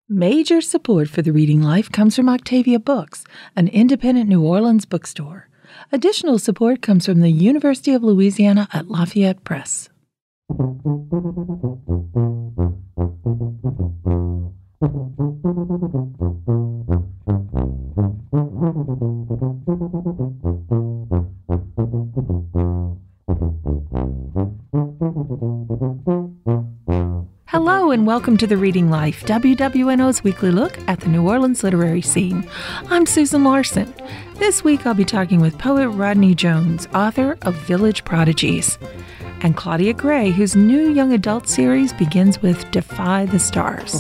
Major support for the Reading Life comes from Octavia Books, an independent New Orleans bookstore. Additional support comes from the University of Louisiana at Lafayette Press. Hello and welcome to The Reading Life, WWNO's weekly look at the New Orleans literary scene. I'm Susan Larson. This week I'll be talking with poet Rodney Jones, author of Village Prodigies, and Claudia Gray, whose new young adult series begins with Defy the Stars.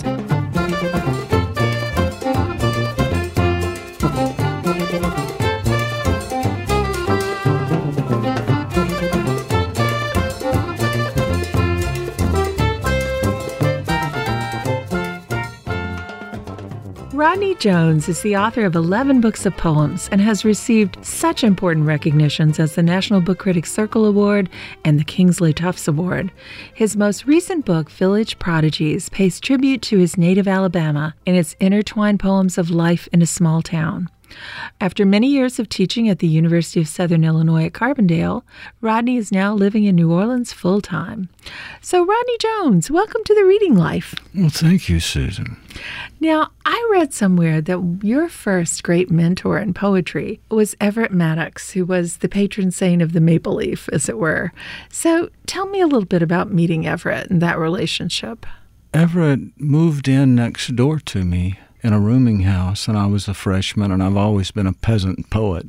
Rodney Jones is the author of 11 books of poems and has received such important recognitions as the National Book Critics Circle Award and the Kingsley Tufts Award. His most recent book, Village Prodigies, pays tribute to his native Alabama in its intertwined poems of life in a small town. After many years of teaching at the University of Southern Illinois at Carbondale, Rodney is now living in New Orleans full-time. So, Rodney Jones, welcome to The Reading Life. Well, thank you, Susan. Now, I read somewhere that your first great mentor in poetry was Everett Maddox, who was the patron saint of the Maple Leaf, as it were. So, tell me a little bit about meeting Everett and that relationship. Everett moved in next door to me in a rooming house, and I was a freshman, and I've always been a peasant poet.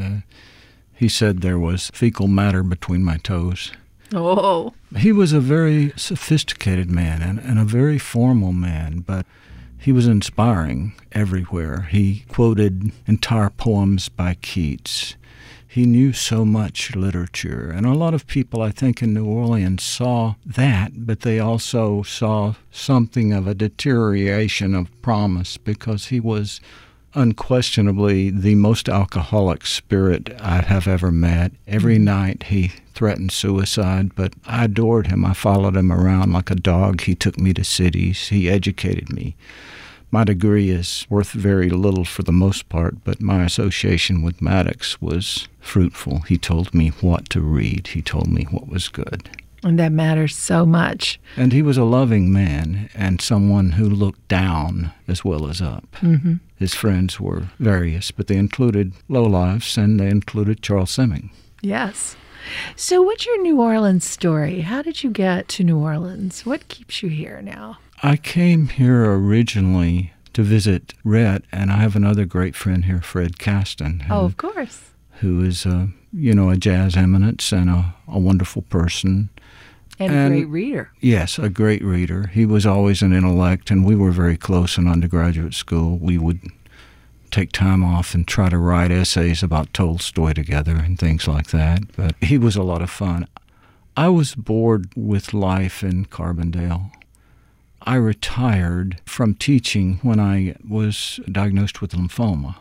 He said there was fecal matter between my toes. Oh. He was a very sophisticated man and a very formal man, but he was inspiring everywhere. He quoted entire poems by Keats. He knew so much literature, and a lot of people, I think, in New Orleans saw that, but they also saw something of a deterioration of promise because he was unquestionably the most alcoholic spirit I have ever met. Every night he threatened suicide, but I adored him. I followed him around like a dog. He took me to cities. He educated me. My degree is worth very little for the most part, but my association with Maddox was fruitful. He told me what to read. He told me what was good. And that matters so much. And he was a loving man and someone who looked down as well as up. Mm-hmm. His friends were various, but they included lowlifes and they included Charles Semming. Yes. So what's your New Orleans story? How did you get to New Orleans? What keeps you here now? I came here originally to visit Rhett, and I have another great friend here, Fred Caston. Of course. Who is, a jazz eminence and a wonderful person. And a great reader. Yes, a great reader. He was always an intellect, and we were very close in undergraduate school. We would take time off and try to write essays about Tolstoy together and things like that. But he was a lot of fun. I was bored with life in Carbondale. I retired from teaching when I was diagnosed with lymphoma.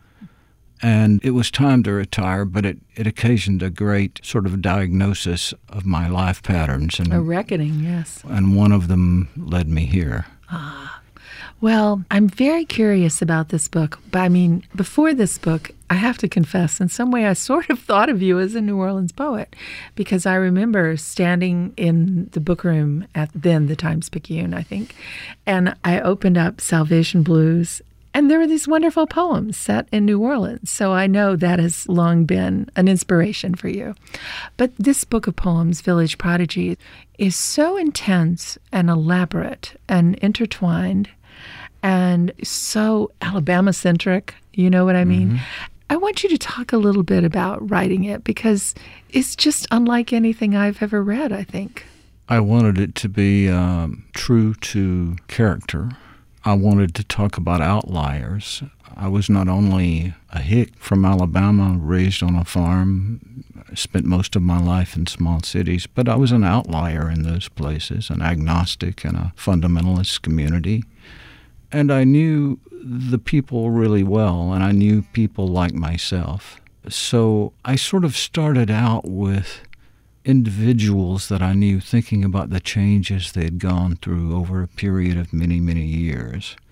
And it was time to retire, but it occasioned a great sort of diagnosis of my life patterns. And a reckoning, yes. And one of them led me here. Well, I'm very curious about this book. But before this book, I have to confess, in some way I sort of thought of you as a New Orleans poet, because I remember standing in the book room at then the Times-Picayune, I think, and I opened up Salvation Blues, and there were these wonderful poems set in New Orleans. So I know that has long been an inspiration for you. But this book of poems, Village Prodigy, is so intense and elaborate and intertwined and so Alabama-centric, you know what I mean? Mm-hmm. I want you to talk a little bit about writing it because it's just unlike anything I've ever read, I think. I wanted it to be true to character. I wanted to talk about outliers. I was not only a hick from Alabama, raised on a farm, spent most of my life in small cities, but I was an outlier in those places, an agnostic in a fundamentalist community. And I knew the people really well, and I knew people like myself. So I sort of started out with individuals that I knew, thinking about the changes they'd gone through over a period of many, many years.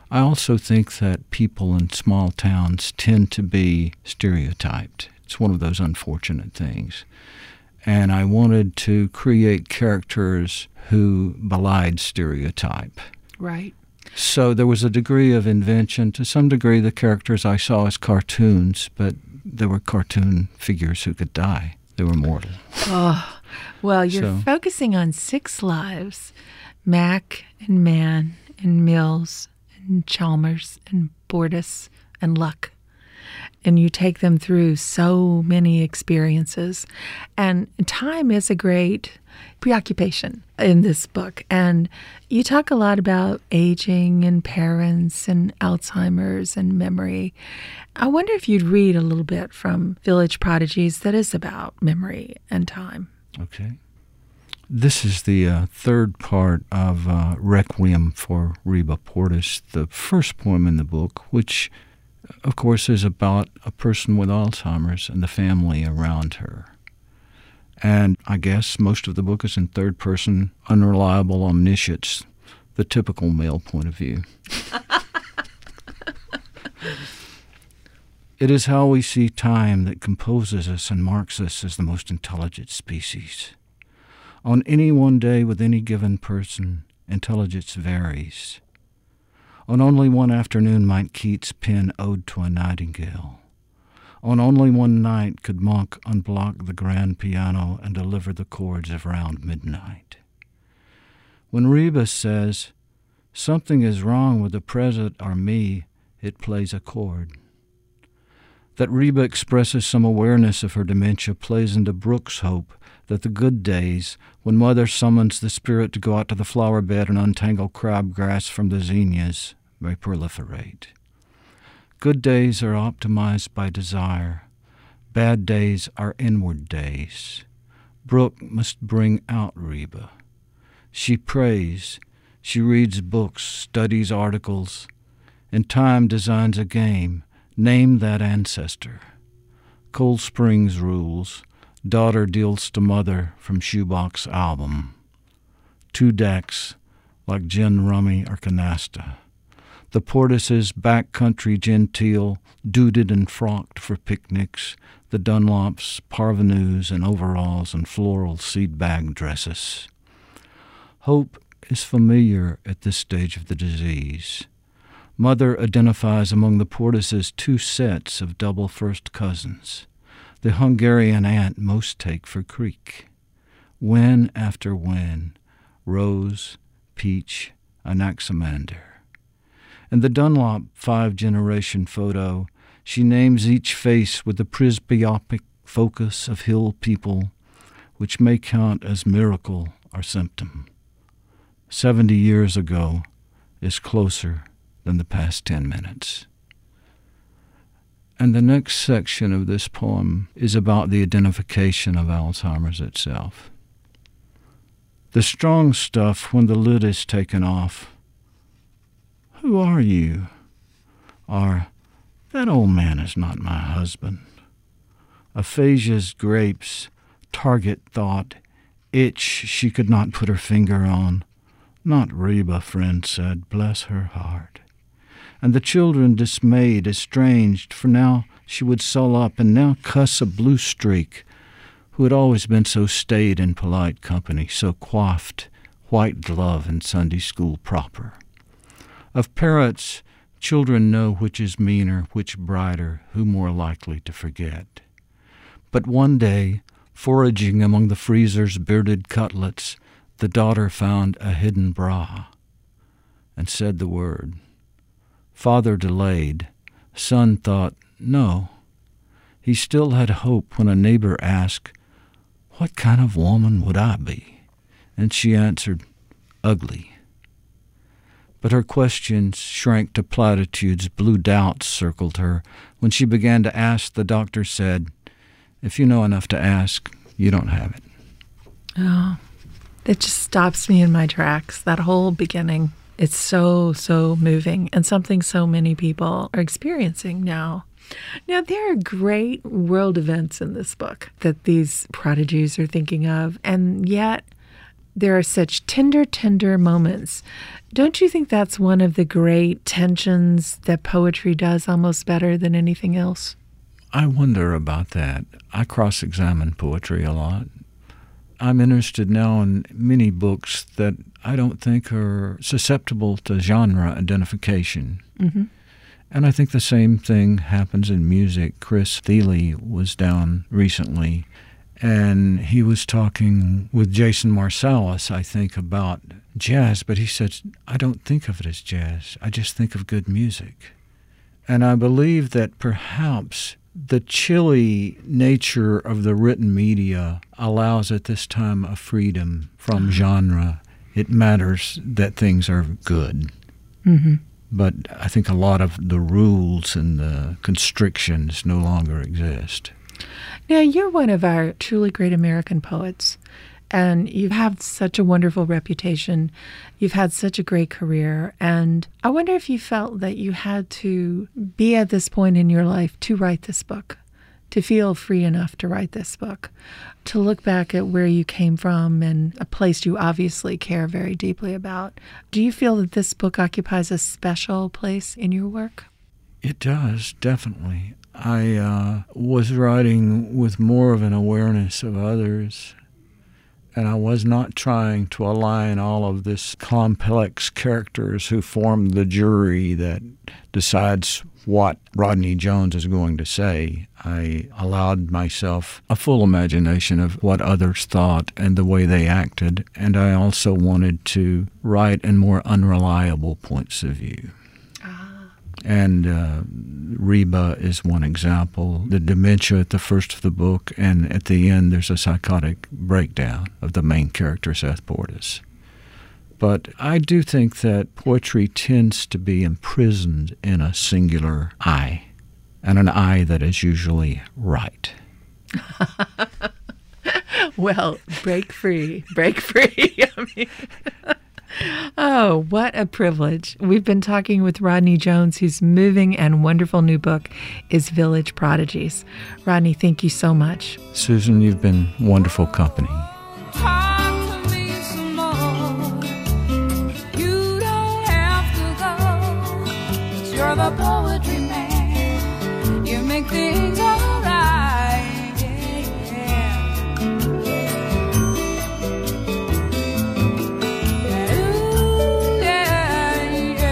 I also think that people in small towns tend to be stereotyped. It's one of those unfortunate things. And I wanted to create characters who belied stereotype. Right. So there was a degree of invention. To some degree, the characters I saw as cartoons, but they were cartoon figures who could die. They were mortal. Oh, well, you're focusing on 6 lives: Mac and Mann and Mills and Chalmers and Bordas and Luck. And you take them through so many experiences. And time is a great preoccupation in this book. And you talk a lot about aging and parents and Alzheimer's and memory. I wonder if you'd read a little bit from Village Prodigies that is about memory and time. Okay. This is the third part of Requiem for Reba Portis, the first poem in the book, which, of course, is about a person with Alzheimer's and the family around her. And I guess most of the book is in third person, unreliable omniscience, the typical male point of view. It is how we see time that composes us and marks us as the most intelligent species. On any one day with any given person, intelligence varies. On only one afternoon might Keats pen Ode to a Nightingale. On only one night could Monk unblock the grand piano and deliver the chords of Round Midnight. When Reba says, "Something is wrong with the present or me," it plays a chord. That Reba expresses some awareness of her dementia plays into Brooks' hope that the good days, when Mother summons the spirit to go out to the flower bed and untangle crabgrass from the zinnias, may proliferate. Good days are optimized by desire. Bad days are inward days. Brooke must bring out Reba. She prays. She reads books, studies articles. In time designs a game. Name that ancestor. Cold Springs rules. Daughter deals to mother from shoebox album. 2 decks like gin rummy or canasta. The Portises, backcountry genteel, duded and frocked for picnics. The Dunlops, parvenus in overalls and floral seed bag dresses. Hope is familiar at this stage of the disease. Mother identifies among the Portises 2 sets of double first cousins. The Hungarian aunt most take for Creek. Wen after wen, Rose, Peach, Anaximander. In the Dunlop 5-generation photo, she names each face with the presbyopic focus of hill people, which may count as miracle or symptom. 70 years ago is closer than the past 10 minutes. And the next section of this poem is about the identification of Alzheimer's itself. The strong stuff, when the lid is taken off, "Who are you?" Or, "That old man is not my husband." Aphasia's grapes, target thought, itch she could not put her finger on. "Not Reba," friend said, bless her heart. And the children dismayed, estranged, for now she would sull up and now cuss a blue streak, who had always been so staid in polite company, so coiffed, white glove in Sunday school proper. Of parrots, children know which is meaner, which brighter, who more likely to forget. But one day, foraging among the freezer's bearded cutlets, the daughter found a hidden bra and said the word. Father delayed. Son thought, no. He still had hope when a neighbor asked, "What kind of woman would I be?" And she answered, "Ugly." But her questions shrank to platitudes. Blue doubts circled her. When she began to ask, the doctor said, "If you know enough to ask, you don't have it." Oh, it just stops me in my tracks, that whole beginning. It's so, so moving, and something so many people are experiencing now. Now, there are great world events in this book that these prodigies are thinking of, and yet there are such tender, tender moments. Don't you think that's one of the great tensions that poetry does almost better than anything else? I wonder about that. I cross-examine poetry a lot. I'm interested now in many books that I don't think are susceptible to genre identification. Mm-hmm. And I think the same thing happens in music. Chris Thiele was down recently, and he was talking with Jason Marsalis, I think, about jazz, but he said, I don't think of it as jazz. I just think of good music. And I believe that perhaps the chilly nature of the written media allows at this time a freedom from genre. It matters that things are good. Mm-hmm. But I think a lot of the rules and the constrictions no longer exist. Now, you're one of our truly great American poets, and you have such a wonderful reputation. You've had such a great career, and I wonder if you felt that you had to be at this point in your life to write this book, to feel free enough to write this book, to look back at where you came from and a place you obviously care very deeply about. Do you feel that this book occupies a special place in your work? It does, definitely. I was writing with more of an awareness of others, and I was not trying to align all of this complex characters who form the jury that decides what Rodney Jones is going to say. I allowed myself a full imagination of what others thought and the way they acted, and I also wanted to write in more unreliable points of view. And Reba is one example. The dementia at the first of the book, and at the end there's a psychotic breakdown of the main character, Seth Portis. But I do think that poetry tends to be imprisoned in a singular I, and an I that is usually right. Well, break free, break free. I mean... Oh, what a privilege. We've been talking with Rodney Jones, whose moving and wonderful new book is Village Prodigies. Rodney, thank you so much. Susan, you've been wonderful company. Talk to me some more. You don't have to go, 'cause you're the poetry man. You make things all right, yeah. Ooh, yeah,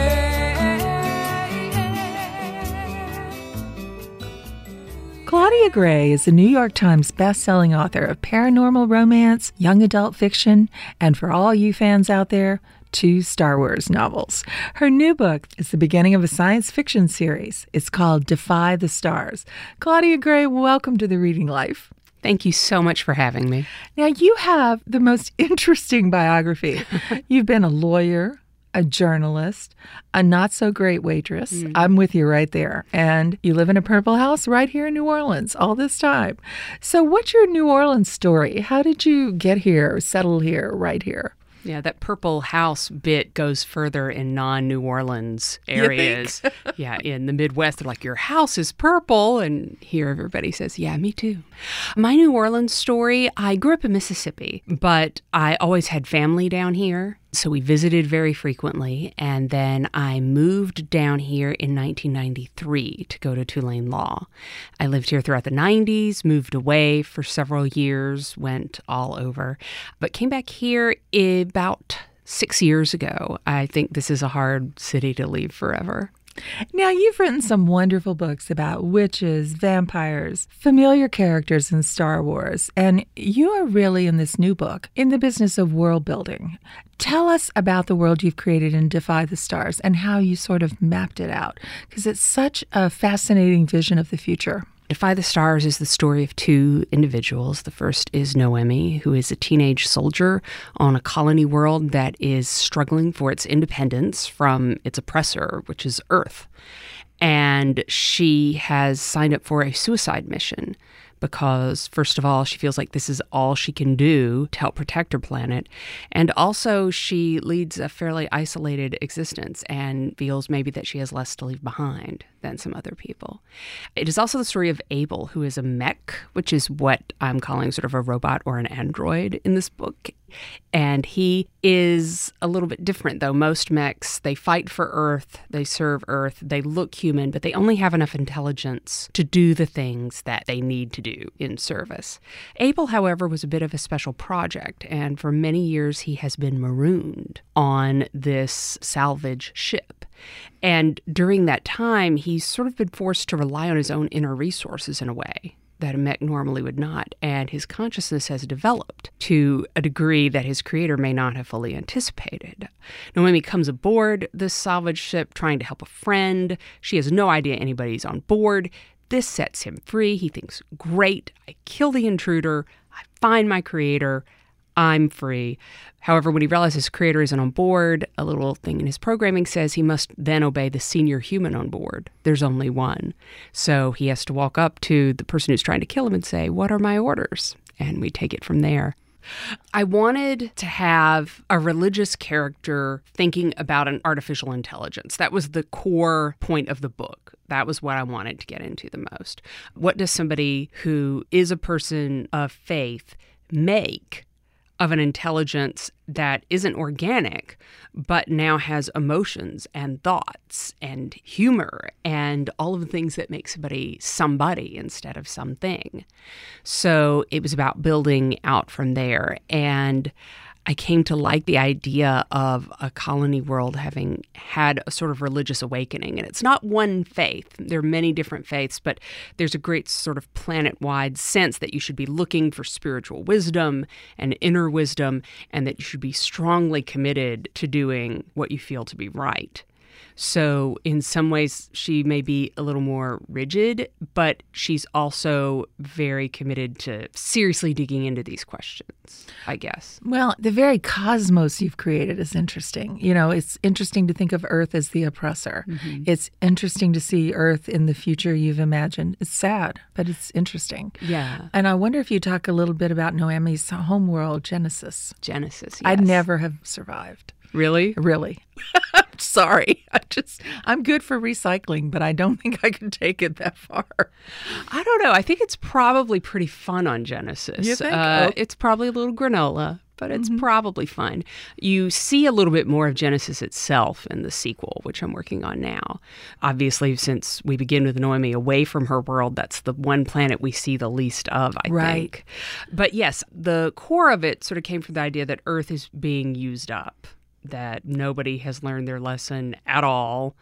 Claudia Gray is a New York Times best-selling author of paranormal romance, young adult fiction, and for all you fans out there, 2 Star Wars novels. Her new book is the beginning of a science fiction series. It's called Defy the Stars. Claudia Gray, welcome to The Reading Life. Thank you so much for having me. Now, you have the most interesting biography. You've been a lawyer, a journalist, a not-so-great waitress. I'm with you right there. And you live in a purple house right here in New Orleans all this time. So what's your New Orleans story? How did you get here, settle here, right here? Yeah, that purple house bit goes further in non-New Orleans areas. Yeah, in the Midwest, they're like, your house is purple. And here everybody says, yeah, me too. My New Orleans story, I grew up in Mississippi, but I always had family down here. So we visited very frequently, and then I moved down here in 1993 to go to Tulane Law. I lived here throughout the 90s, moved away for several years, went all over, but came back here about 6 years ago. I think this is a hard city to leave forever. Now, you've written some wonderful books about witches, vampires, familiar characters in Star Wars, and you are really, in this new book, in the business of world building. Tell us about the world you've created in Defy the Stars and how you sort of mapped it out, because it's such a fascinating vision of the future. Defy the Stars is the story of 2 individuals. The first is Noemi, who is a teenage soldier on a colony world that is struggling for its independence from its oppressor, which is Earth. And she has signed up for a suicide mission because, first of all, she feels like this is all she can do to help protect her planet. And also, she leads a fairly isolated existence and feels maybe that she has less to leave behind than some other people. It is also the story of Abel, who is a mech, which is what I'm calling sort of a robot or an android in this book. And he is a little bit different, though. Most mechs, they fight for Earth, they serve Earth, they look human, but they only have enough intelligence to do the things that they need to do in service. Abel, however, was a bit of a special project, and for many years he has been marooned on this salvage ship. And during that time, he's sort of been forced to rely on his own inner resources in a way that a mech normally would not. And his consciousness has developed to a degree that his creator may not have fully anticipated. Noemi comes aboard this salvage ship trying to help a friend. She has no idea anybody's on board. This sets him free. He thinks, great, I kill the intruder, I find my creator, I'm free. However, when he realizes his creator isn't on board, a little thing in his programming says he must then obey the senior human on board. There's only one. So he has to walk up to the person who's trying to kill him and say, what are my orders? And we take it from there. I wanted to have a religious character thinking about an artificial intelligence. That was the core point of the book. That was what I wanted to get into the most. What does somebody who is a person of faith make of an intelligence that isn't organic, but now has emotions and thoughts and humor and all of the things that make somebody instead of something. So it was about building out from there. And I came to like the idea of a colony world having had a sort of religious awakening. And it's not one faith. There are many different faiths, but there's a great sort of planet-wide sense that you should be looking for spiritual wisdom and inner wisdom, and that you should be strongly committed to doing what you feel to be right. So in some ways, she may be a little more rigid, but she's also very committed to seriously digging into these questions, I guess. Well, the very cosmos you've created is interesting. You know, it's interesting to think of Earth as the oppressor. Mm-hmm. It's interesting to see Earth in the future you've imagined. It's sad, but it's interesting. Yeah. And I wonder if you talk a little bit about Noemi's homeworld, Genesis. Genesis, yes. I'd never have survived. Really? Really. Sorry. I'm good for recycling, but I don't think I can take it that far. I don't know. I think it's probably pretty fun on Genesis. You think? It's probably a little granola, but it's probably fun. You see a little bit more of Genesis itself in the sequel, which I'm working on now. Obviously, since we begin with Noemi away from her world, that's the one planet we see the least of, I think. But yes, the core of it sort of came from the idea that Earth is being used up, that nobody has learned their lesson at all,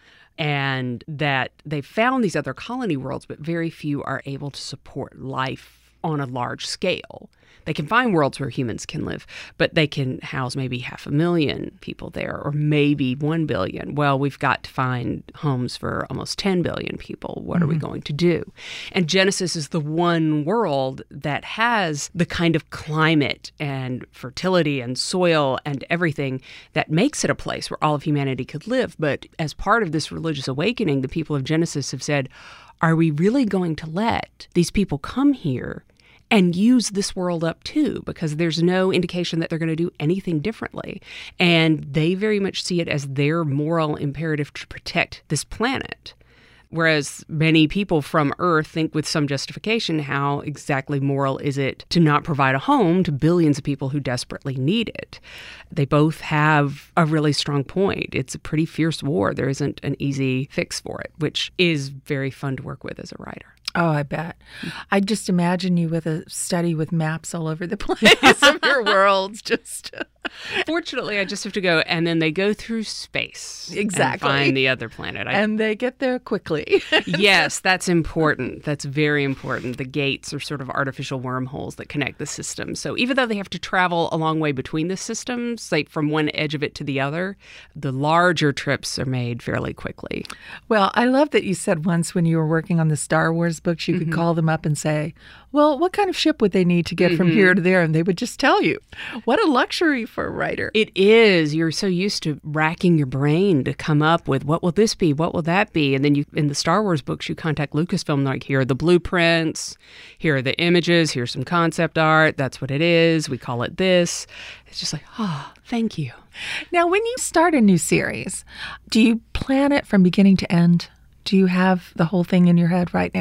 and that they've found these other colony worlds, but very few are able to support life on a large scale. They can find worlds where humans can live, but they can house maybe 500,000 people there, or maybe 1 billion. Well, we've got to find homes for almost 10 billion people. What are we going to do? And Genesis is the one world that has the kind of climate and fertility and soil and everything that makes it a place where all of humanity could live. But as part of this religious awakening, the people of Genesis have said, are we really going to let these people come here and use this world up too, because there's no indication that they're going to do anything differently. And they very much see it as their moral imperative to protect this planet. Whereas many people from Earth think with some justification, how exactly moral is it to not provide a home to billions of people who desperately need it? They both have a really strong point. It's a pretty fierce war. There isn't an easy fix for it, which is very fun to work with as a writer. Oh, I bet. I just imagine you with a study with maps all over the place of your worlds. Fortunately, I just have to go, and then they go through space. Exactly. And find the other planet. And they get there quickly. Yes, that's important. That's very important. The gates are sort of artificial wormholes that connect the system. So even though they have to travel a long way between the systems, like from one edge of it to the other, the larger trips are made fairly quickly. Well, I love that you said once when you were working on the Star Wars books, you could call them up and say, well, what kind of ship would they need to get from here to there? And they would just tell you. What a luxury for a writer. It is. You're so used to racking your brain to come up with, what will this be? What will that be? And then you, in the Star Wars books, you contact Lucasfilm, like, here are the blueprints, here are the images, here's some concept art, that's what it is, we call it this. It's just like, oh, thank you. Now, when you start a new series, do you plan it from beginning to end? Do you have the whole thing in your head right now?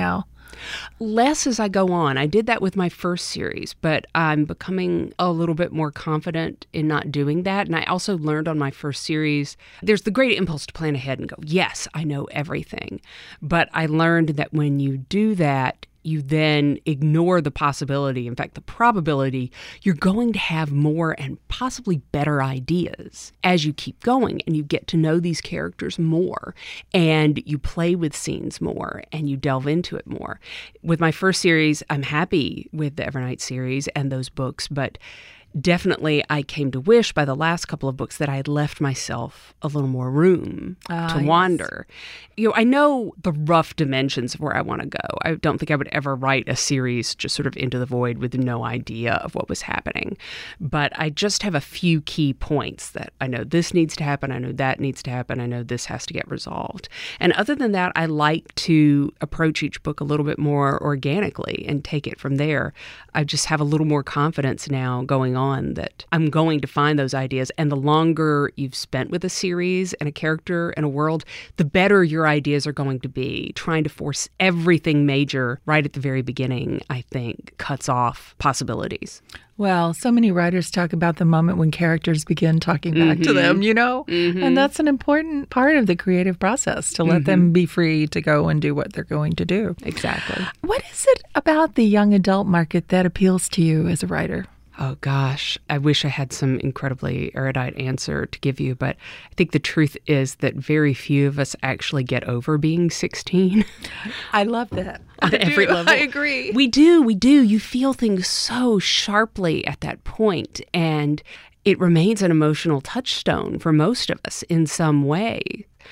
Less as I go on. I did that with my first series, but I'm becoming a little bit more confident in not doing that. And I also learned on my first series, there's the great impulse to plan ahead and go, yes, I know everything. But I learned that when you do that, you then ignore the possibility, in fact, the probability, you're going to have more and possibly better ideas as you keep going and you get to know these characters more and you play with scenes more and you delve into it more. With my first series, I'm happy with the Evernight series and those books, but definitely I came to wish by the last couple of books that I had left myself a little more room to wander. I know the rough dimensions of where I want to go. I don't think I would ever write a series just sort of into the void with no idea of what was happening. But I just have a few key points that I know this needs to happen. I know that needs to happen. I know this has to get resolved. And other than that, I like to approach each book a little bit more organically and take it from there. I just have a little more confidence now going on that I'm going to find those ideas. And the longer you've spent with a series and a character and a world, the better your ideas are going to be. Trying to force everything major right at the very beginning, I think, cuts off possibilities. Well, so many writers talk about the moment when characters begin talking back to them, and that's an important part of the creative process, to let them be free to go and do what they're going to do. Exactly. What is it about the young adult market that appeals to you as a writer? Oh, gosh, I wish I had some incredibly erudite answer to give you, but I think the truth is that very few of us actually get over being 16. I love that. On every level. I agree. We do. You feel things so sharply at that point, and it remains an emotional touchstone for most of us in some way.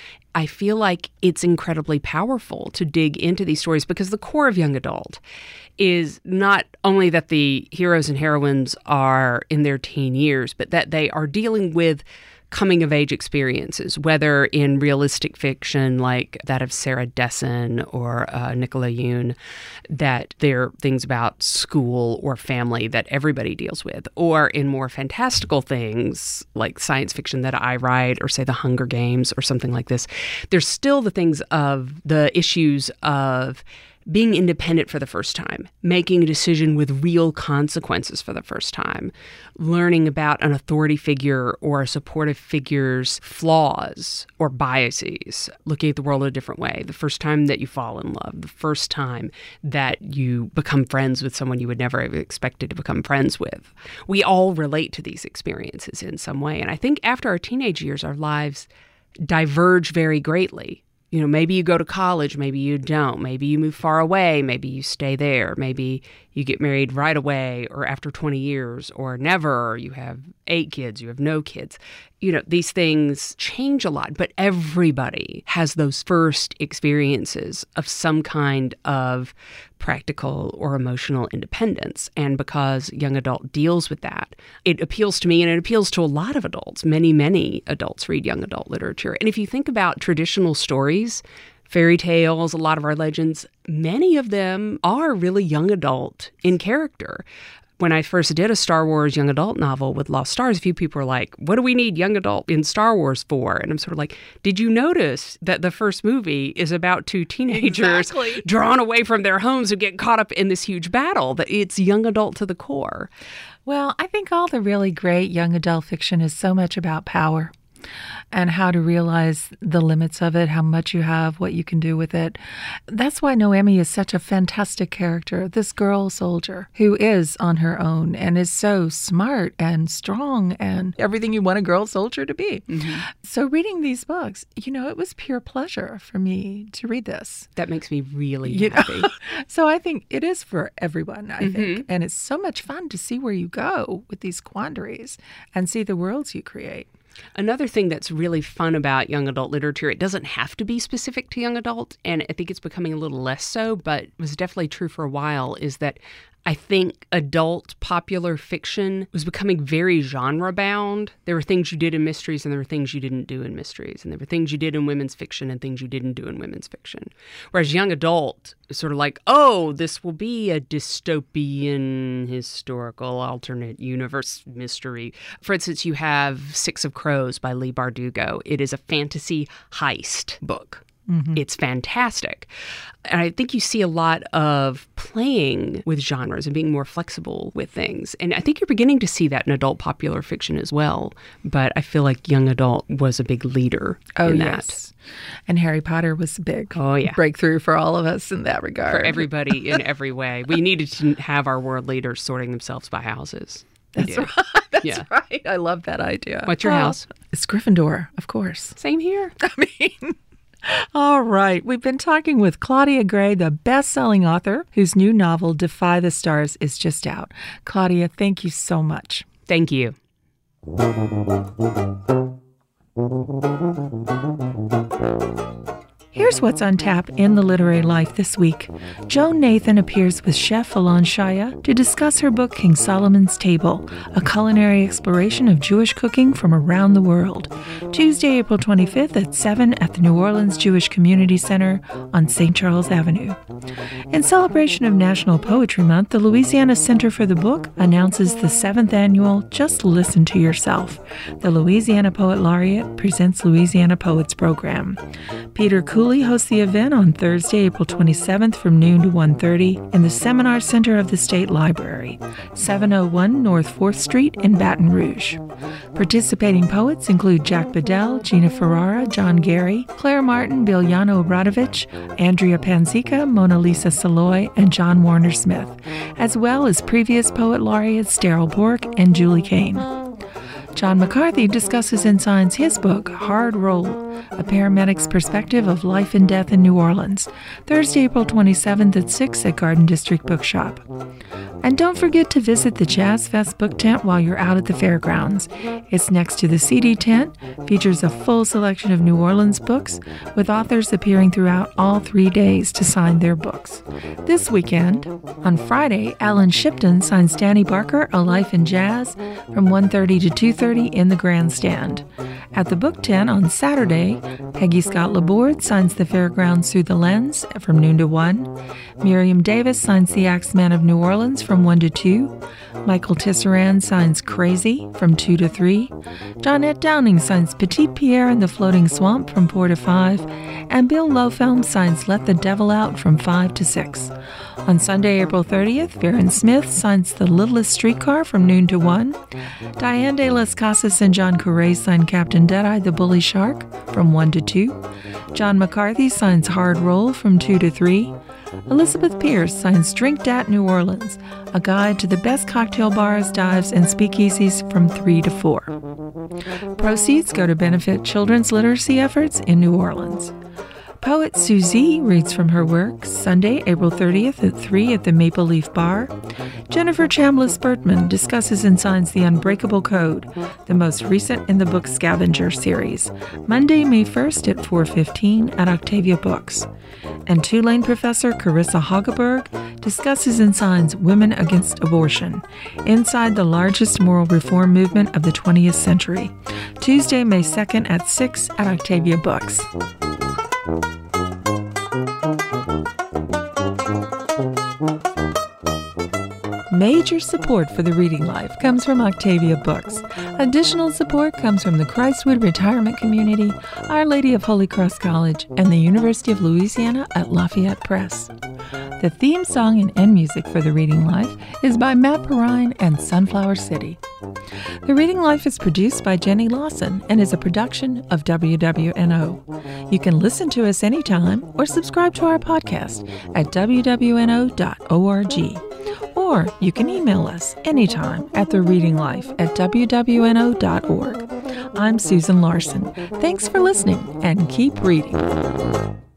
I feel like it's incredibly powerful to dig into these stories because the core of young adult is not only that the heroes and heroines are in their teen years, but that they are dealing with coming-of-age experiences, whether in realistic fiction like that of Sarah Dessen or Nicola Yoon, that they're things about school or family that everybody deals with, or in more fantastical things like science fiction that I write, or say The Hunger Games or something like this. There's still the things of the issues of being independent for the first time, making a decision with real consequences for the first time, learning about an authority figure or a supportive figure's flaws or biases, looking at the world in a different way, the first time that you fall in love, the first time that you become friends with someone you would never have expected to become friends with. We all relate to these experiences in some way. And I think after our teenage years, our lives diverge very greatly. Maybe you go to college, maybe you don't. Maybe you move far away, maybe you stay there. Maybe you get married right away or after 20 years or never, or you have 8 kids, you have no kids. These things change a lot, but everybody has those first experiences of some kind of practical or emotional independence. And because young adult deals with that, it appeals to me and it appeals to a lot of adults. Many, many adults read young adult literature. And if you think about traditional stories, fairy tales, a lot of our legends, many of them are really young adult in character. When I first did a Star Wars young adult novel with Lost Stars, a few people were like, what do we need young adult in Star Wars for? And I'm sort of like, did you notice that the first movie is about 2 teenagers drawn away from their homes who get caught up in this huge battle? That it's young adult to the core. Well, I think all the really great young adult fiction is so much about power and how to realize the limits of it, how much you have, what you can do with it. That's why Noemi is such a fantastic character, this girl soldier who is on her own and is so smart and strong and everything you want a girl soldier to be. Mm-hmm. So reading these books, it was pure pleasure for me to read this. That makes me really happy. So I think it is for everyone, I think. And it's so much fun to see where you go with these quandaries and see the worlds you create. Another thing that's really fun about young adult literature, it doesn't have to be specific to young adult, and I think it's becoming a little less so, but it was definitely true for a while, is that I think adult popular fiction was becoming very genre-bound. There were things you did in mysteries and there were things you didn't do in mysteries. And there were things you did in women's fiction and things you didn't do in women's fiction. Whereas young adult is sort of like, oh, this will be a dystopian, historical, alternate universe mystery. For instance, you have Six of Crows by Leigh Bardugo. It is a fantasy heist book. It's fantastic. And I think you see a lot of playing with genres and being more flexible with things. And I think you're beginning to see that in adult popular fiction as well. But I feel like young adult was a big leader in that. Yes. And Harry Potter was a big breakthrough for all of us in that regard. For everybody in every way. We needed to have our world leaders sorting themselves by houses. That's right. That's right. I love that idea. What's your house? It's Gryffindor, of course. Same here. I mean, all right. We've been talking with Claudia Gray, the best-selling author whose new novel, Defy the Stars, is just out. Claudia, thank you so much. Thank you. Here's what's on tap in the literary life this week. Joan Nathan appears with chef Alon Shaya to discuss her book King Solomon's Table, a culinary exploration of Jewish cooking from around the world. Tuesday, April 25th at 7 at the New Orleans Jewish Community Center on St. Charles Avenue. In celebration of National Poetry Month, the Louisiana Center for the Book announces the 7th annual Just Listen to Yourself. The Louisiana Poet Laureate presents Louisiana Poets program. Peter Cooley hosts the event on Thursday, April 27th from noon to 1:30 in the Seminar Center of the State Library, 701 North 4th Street in Baton Rouge. Participating poets include Jack Bedell, Gina Ferrara, John Gary, Claire Martin, Biljana Obradovich, Andrea Panzica, Mona Lisa Saloy, and John Warner Smith, as well as previous poet laureates Daryl Bork and Julie Kane. John McCarthy discusses in Signs his book, Hard Roll, a paramedic's perspective of life and death in New Orleans, Thursday, April 27th at 6 at Garden District Bookshop. And don't forget to visit the Jazz Fest book tent while you're out at the fairgrounds. It's next to the CD tent, features a full selection of New Orleans books, with authors appearing throughout all 3 days to sign their books. This weekend, on Friday, Alan Shipton signs Danny Barker, A Life in Jazz, from 1:30 to 2:30 in the grandstand. At the book tent on Saturday, Peggy Scott Laborde signs The Fairgrounds Through the Lens from noon to 1. Miriam Davis signs The Axeman of New Orleans from 1 to 2. Michael Tisserand signs Crazy from 2 to 3. Johnette Downing signs Petit Pierre and the Floating Swamp from 4 to 5. And Bill Lofelm signs Let the Devil Out from 5 to 6. On Sunday, April 30th, Varen Smith signs The Littlest Streetcar from noon to 1. Diane de las Casas and John Correa sign Captain Deadeye the Bully Shark from 1 to 2. John McCarthy signs Hard Roll from 2 to 3. Elizabeth Pierce signs Drink Dat New Orleans, a guide to the best cocktail bars, dives, and speakeasies from 3 to 4. Proceeds go to benefit children's literacy efforts in New Orleans. Poet Suzie reads from her work Sunday, April 30th at 3 at the Maple Leaf Bar. Jennifer Chambliss Bertman discusses and signs The Unbreakable Code, the most recent in the book Scavenger series, Monday, May 1st at 4:15 at Octavia Books. And Tulane professor Carissa Hageberg discusses and signs Women Against Abortion, inside the largest moral reform movement of the 20th century, Tuesday, May 2nd at 6 at Octavia Books. Major support for the Reading Life comes from Octavia Books. Additional support comes from the Christwood Retirement Community, Our Lady of Holy Cross College, and the University of Louisiana at Lafayette Press. The theme song and end music for The Reading Life is by Matt Perrine and Sunflower City. The Reading Life is produced by Jenny Lawson and is a production of WWNO. You can listen to us anytime or subscribe to our podcast at wwno.org. Or you can email us anytime at thereadinglife@wwno.org. I'm Susan Larson. Thanks for listening and keep reading.